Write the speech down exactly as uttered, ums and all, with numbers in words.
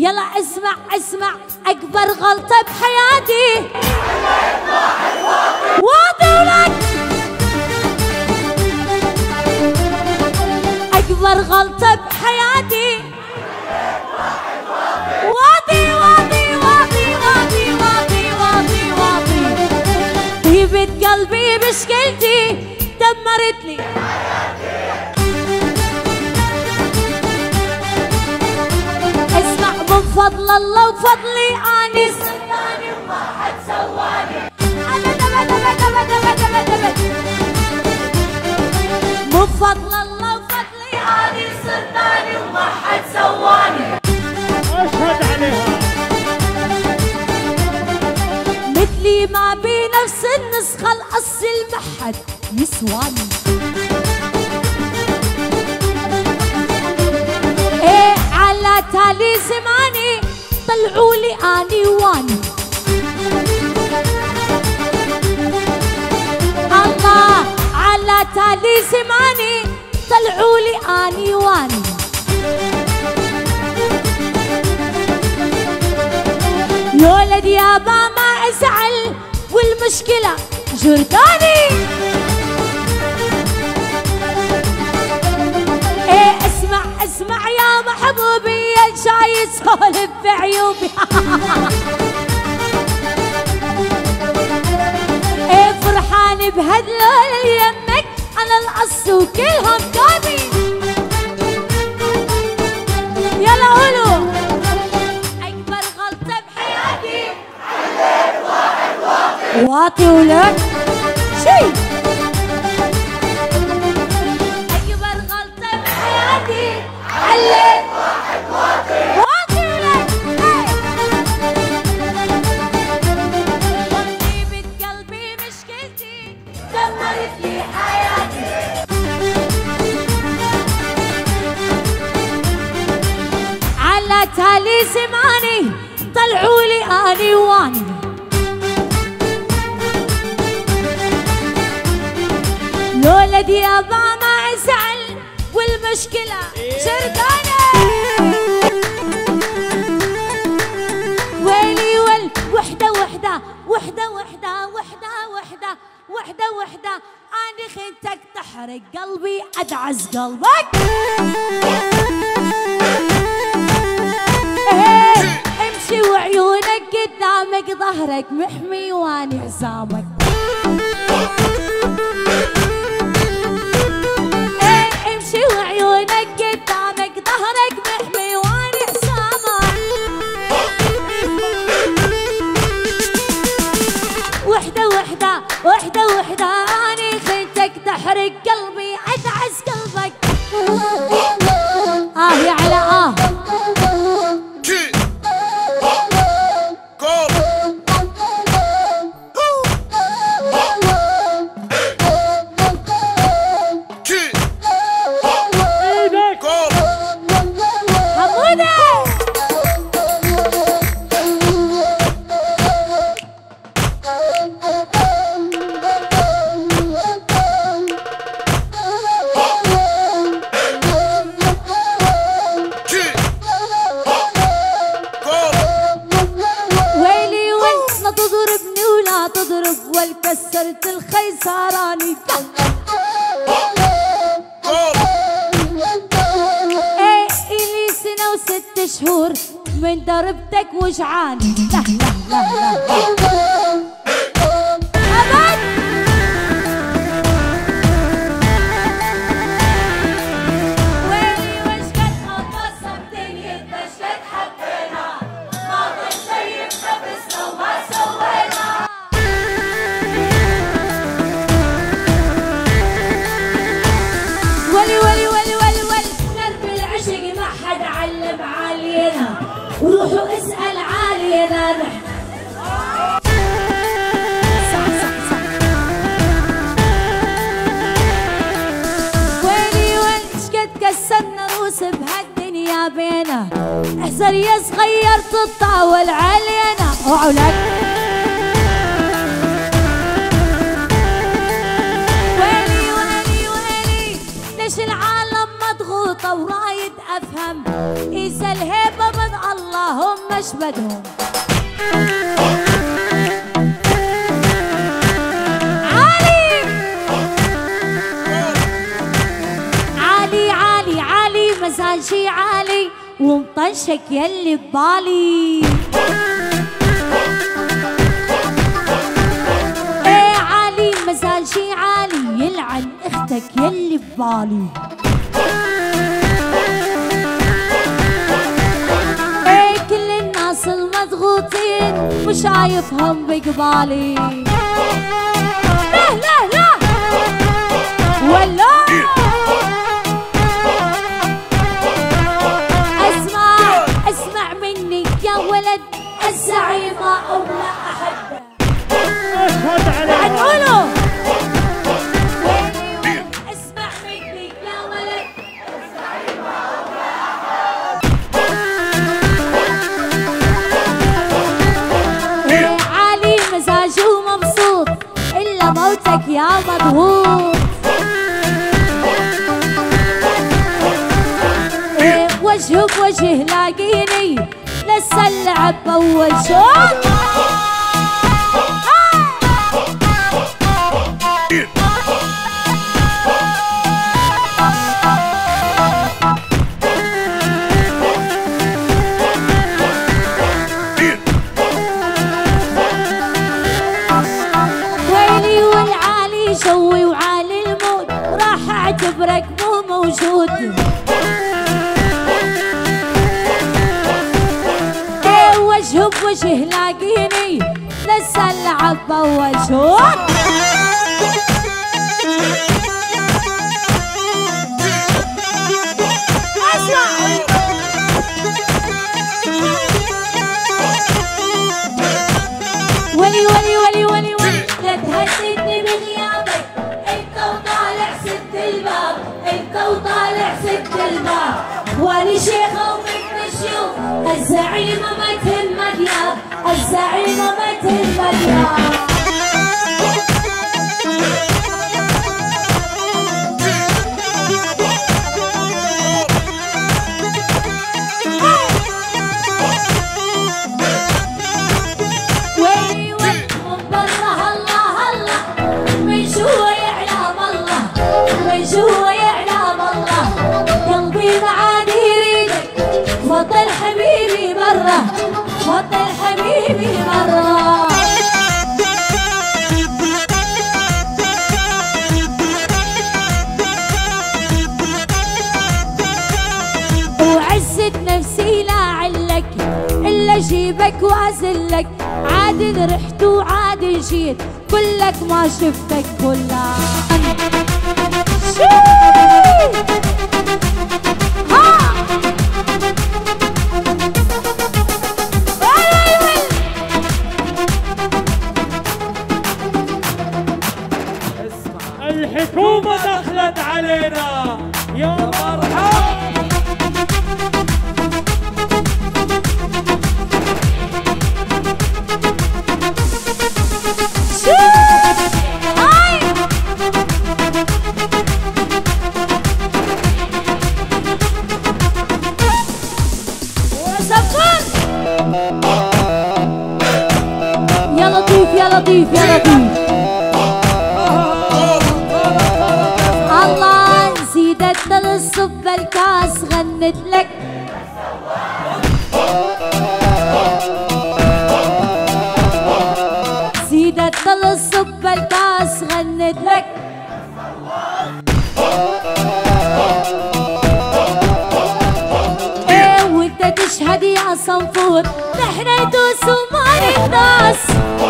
يلا اسمع اسمع اكبر غلطة بحياتي واطي ولك اكبر غلطة بحياتي واطي واطي واطي واطي واطي واطي واطي طيبة قلبي مشكلتي دمرت لي اسمع من فضل الله وفضلي اني سلطاني وما حد سواني ابد ابد ابد ابد ابد ابد ابد من فضل الله وفضلي اني سلطاني وما حد سواني اشهد عليها مثلي ما بنفس النسخة الأصل المحد يسواني ايه على تالي زماني طلعوا لي اني واني الله على تالي زماني طلعوا لي اني واني يا ولد يابا ما ازعل والمشكلة جرداني ايه اسمع اسمع يا محبوبي يا جاي يسولف بعيوبي ايه فرحان بهدلول يمك انا القص وكلهم قابي يلا قولوا اكبر غلطة بحياتي عليك واحد واطي واطي ولك شي اكبر غلطة بحياتي عليك واحد واطي واطي ولك طيبة قلبي مشكلتي دمرت لي حياتي على تالي زماني طلعوا لي اني واني الولد يابا ما ازعل والمشكلة شردانة ويلي ويل وحدة وحدة وحدة وحدة وحدة وحدة وحدة وحدة اني خنتك تحرق قلبي ادعس قلبك ايه امشي وعيونك قدامك ظهرك محمي واني عزامك ايه امشي وعيونك قدامك ظهرك محمي واني عزامك وحدة وحدة وحدة وحدة اني خنتك تحرق قلبي ادعس قلبك اه يا على اه كسرت الخيسراني ايه الي سنة وست شهور من دربتك وجعاني لا لا لا لا ابد ويلي وش قد خبصتني اتدشت حبينا ما ضل شي بنفسنا وما سوينا ولي ولي ولي ولي ولي درب العشق ما حد علم علينا وروحوا اسأل علينا نحن صح صح صح ويلي ويلي شقد كسرنا روس بهالدنيا بينا احذر يا صغير تطاول علينا وعلك ليش العالم مضغوطة ورايد أفهم إذا الهيبة من اللهم اشبدهم. عالي عالي عالي عالي مزاجي عالي ومطنشك يلي ببالي. ايه عالي مزاجي عالي يلعن اختك يلي ببالي. ايه كل الناس المضغوطين مش شايفهم بقبالي. لا لا لا ولا اسمع اسمع مني يا ولد الزعيمة أولى أحد. اشهد عليها. هنقوله اسمع مني يا ولد الزعيمة أولى أحد. عالي مزاجه ومبسوط إلا موتك يا مضغوط. وجه بوجه لاقيني لسه اللعب بأول شوط. ويلي والعالي شوي وعالي المود راح اعتبرك مو موجود. وجه بوجه لاقيني لسه اللعب بأول شوط. ولي ولي ولي ولي ولي لا تهددني بغيابك انت وطالع سد الباب انت وطالع سد الباب. ولي شيخة ومثل الشيوخ الزعيمة ما تهم دياب الزعيمة ما تهم دياب. ويلي ويلي من برا الله الله من جوا يعلم الله من جوا يعلم الله. قلبي معاني يريدك فضل حبيبي مرة فضل حبيبي مرة. وعزة نفسي لا علك إلا جيبك وأزلك عاد رحت وعاد جيت كلك ما شفتك كلها. الحكومة دخلت علينا يا مرحبا. يا لطيف يا لطيف يا لطيف. الله نزيدت للصب الكاس غنت لك. زيدت للصب الكاس غنت لك. ايه وانت تشهد يا صنفور نحن يدوس وما الناس.